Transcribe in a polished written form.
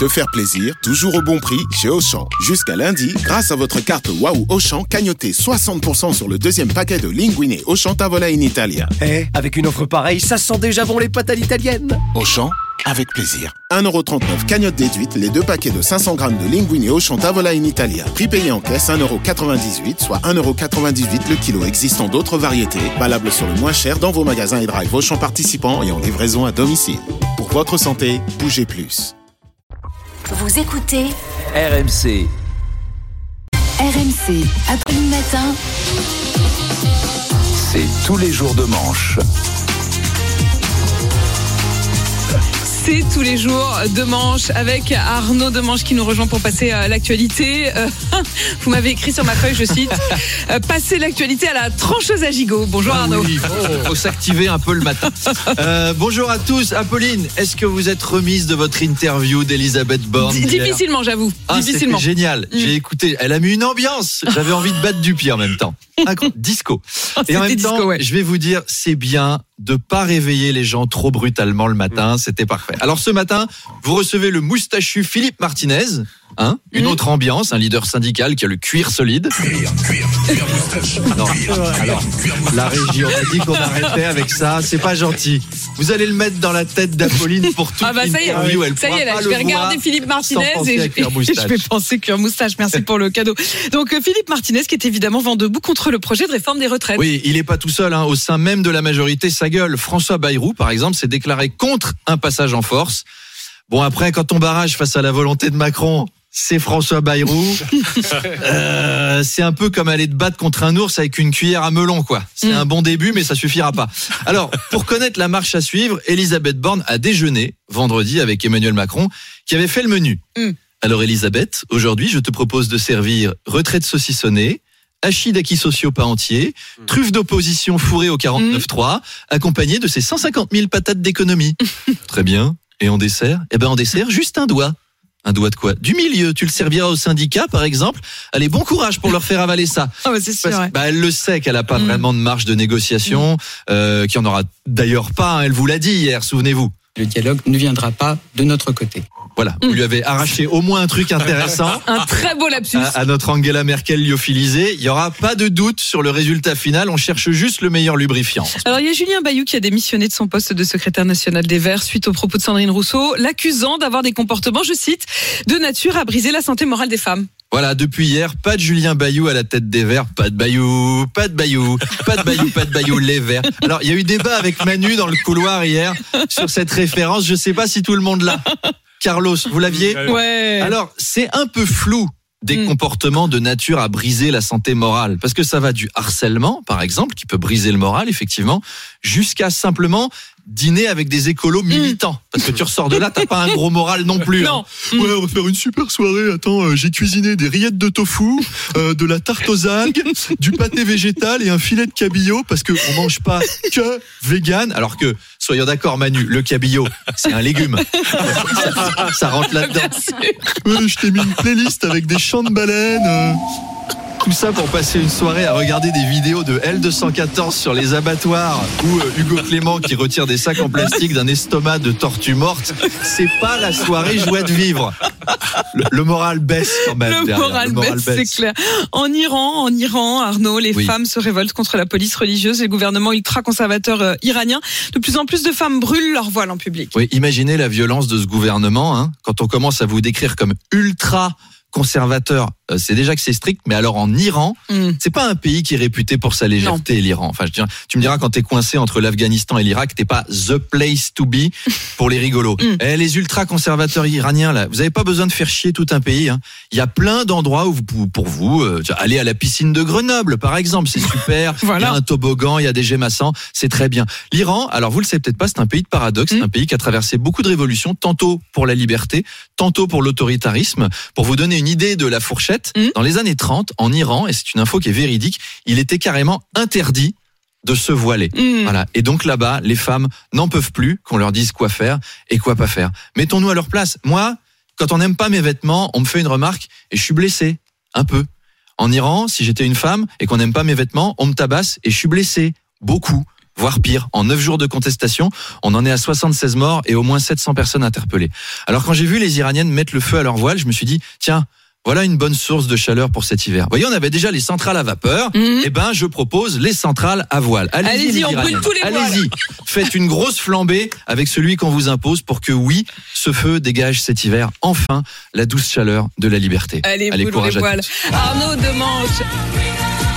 Se faire plaisir, toujours au bon prix chez Auchan. Jusqu'à lundi, grâce à votre carte Waouh Auchan, cagnotez 60% sur le deuxième paquet de Linguine Auchan Tavola in Italia. Avec une offre pareille, ça sent déjà bon les pâtes à l'italienne. Auchan, avec plaisir. 1,39€ cagnotte déduite, les 2 paquets de 500 grammes de Linguine Auchan Tavola in Italia. Prix payé en caisse 1,98€, soit 1,98€ le kilo. Existant d'autres variétés, valables sur le moins cher dans vos magasins et drive Auchan participants et en livraison à domicile. Pour votre santé, bougez plus. Vous écoutez RMC. RMC, Apolline Matin. C'est tous les jours de manche. C'est tous les jours de manche avec Arnaud de Manche qui nous rejoint pour passer l'actualité. Vous m'avez écrit sur ma feuille, je cite, passer l'actualité à la trancheuse à gigot. Bonjour Arnaud. Oui, faut s'activer un peu le matin. Bonjour à tous. Apolline, est-ce que vous êtes remise de votre interview d'Elisabeth Borne? Difficilement, j'avoue. Difficilement. C'était génial. J'ai écouté. Elle a mis une ambiance. J'avais envie de battre du pied en même temps. Disco. Et en même temps, je vais vous dire, c'est bien de pas réveiller les gens trop brutalement le matin. C'était parfait. Alors ce matin, vous recevez le moustachu Philippe Martinez. Une autre ambiance, un leader syndical qui a le cuir solide. Cuir moustache. Non, alors, la régie, on a dit qu'on arrêtait avec ça, c'est pas gentil. Vous allez le mettre dans la tête d'Apolline pour toute l'interview. Ça y est, là, je vais regarder Philippe Martinez et je vais penser cuir moustache. Merci pour le cadeau. Donc Philippe Martinez qui est évidemment vent debout contre le projet de réforme des retraites. Oui, il est pas tout seul, au sein même de la majorité, ça gueule. François Bayrou, par exemple, s'est déclaré contre un passage en force. Bon, après, quand on barrage face à la volonté de Macron, c'est François Bayrou. C'est un peu comme aller te battre contre un ours avec une cuillère à melon, quoi. C'est un bon début, mais ça suffira pas. Alors, pour connaître la marche à suivre, Elisabeth Borne a déjeuné vendredi avec Emmanuel Macron, qui avait fait le menu. Alors, Elisabeth, aujourd'hui, je te propose de servir retraite saucissonnée, hachis d'acquis sociaux pas entiers, truffe d'opposition fourrée au 49.3, accompagné de ces 150 000 patates d'économie. Très bien. Et en dessert? En dessert, juste un doigt. Un doigt de quoi? Du milieu. Tu le serviras au syndicat, par exemple. Allez, bon courage pour leur faire avaler ça. C'est sûr. Elle le sait qu'elle a pas vraiment de marge de négociation, qu'il n'y en aura d'ailleurs pas. Elle vous l'a dit hier, souvenez-vous. Le dialogue ne viendra pas de notre côté. Voilà, vous lui avez arraché au moins un truc intéressant. Un très beau lapsus. À notre Angela Merkel lyophilisée. Il n'y aura pas de doute sur le résultat final. On cherche juste le meilleur lubrifiant. Alors, il y a Julien Bayou qui a démissionné de son poste de secrétaire national des Verts suite aux propos de Sandrine Rousseau, l'accusant d'avoir des comportements, je cite, de nature à briser la santé morale des femmes. Voilà, depuis hier, pas de Julien Bayou à la tête des Verts, pas de Bayou, les Verts. Alors, il y a eu débat avec Manu dans le couloir hier sur cette référence. Je sais pas si tout le monde l'a. Carlos, vous l'aviez? Ouais. Alors, c'est un peu flou des comportements de nature à briser la santé morale. Parce que ça va du harcèlement, par exemple, qui peut briser le moral, effectivement, jusqu'à simplement dîner avec des écolos militants. Parce que tu ressors de là, t'as pas un gros moral non plus. Non. Ouais, on va faire une super soirée. Attends, j'ai cuisiné des rillettes de tofu, de la tarte aux algues, du pâté végétal et un filet de cabillaud parce que on mange pas que vegan. Alors que, soyons d'accord, Manu, le cabillaud, c'est un légume. Ça rentre là-dedans. Ouais, je t'ai mis une playlist avec des chants de baleines. Tout ça pour passer une soirée à regarder des vidéos de L214 sur les abattoirs ou Hugo Clément qui retire des sacs en plastique d'un estomac de tortue morte. C'est pas la soirée joie de vivre. Le moral baisse quand même. Le moral baisse, c'est clair. En Iran, Arnaud, les femmes se révoltent contre la police religieuse et le gouvernement ultra-conservateur iranien. De plus en plus de femmes brûlent leur voile en public. Oui, imaginez la violence de ce gouvernement, quand on commence à vous décrire comme ultra conservateur, c'est déjà que c'est strict, mais alors en Iran, c'est pas un pays qui est réputé pour sa légèreté, l'Iran. Enfin, tu me diras, quand t'es coincé entre l'Afghanistan et l'Irak, t'es pas the place to be pour les rigolos. Les ultra-conservateurs iraniens, là, vous avez pas besoin de faire chier tout un pays. Il y a plein d'endroits où pour vous, aller à la piscine de Grenoble, par exemple, c'est super. Voilà. Il y a un toboggan, il y a des gémassants, c'est très bien. L'Iran, alors vous le savez peut-être pas, c'est un pays de paradoxe, c'est un pays qui a traversé beaucoup de révolutions, tantôt pour la liberté, tantôt pour l'autoritarisme. Pour vous donner une idée de la fourchette, dans les années 30, en Iran, et c'est une info qui est véridique, il était carrément interdit de se voiler. Voilà. Et donc là-bas, les femmes n'en peuvent plus qu'on leur dise quoi faire et quoi pas faire. Mettons-nous à leur place. Moi, quand on n'aime pas mes vêtements, on me fait une remarque et je suis blessé. Un peu. En Iran, si j'étais une femme et qu'on n'aime pas mes vêtements, on me tabasse et je suis blessé. Beaucoup. voire pire. En 9 jours de contestation, on en est à 76 morts et au moins 700 personnes interpellées. Alors quand j'ai vu les Iraniennes mettre le feu à leur voile, je me suis dit, tiens, voilà une bonne source de chaleur pour cet hiver. Vous voyez, on avait déjà les centrales à vapeur. Eh ben, je propose les centrales à voile. Allez-y, on brûle tous les voiles. Allez-y, faites une grosse flambée avec celui qu'on vous impose pour que, oui, ce feu dégage cet hiver enfin la douce chaleur de la liberté. Allez, courage les voiles. à tous. Arnaud Demanche.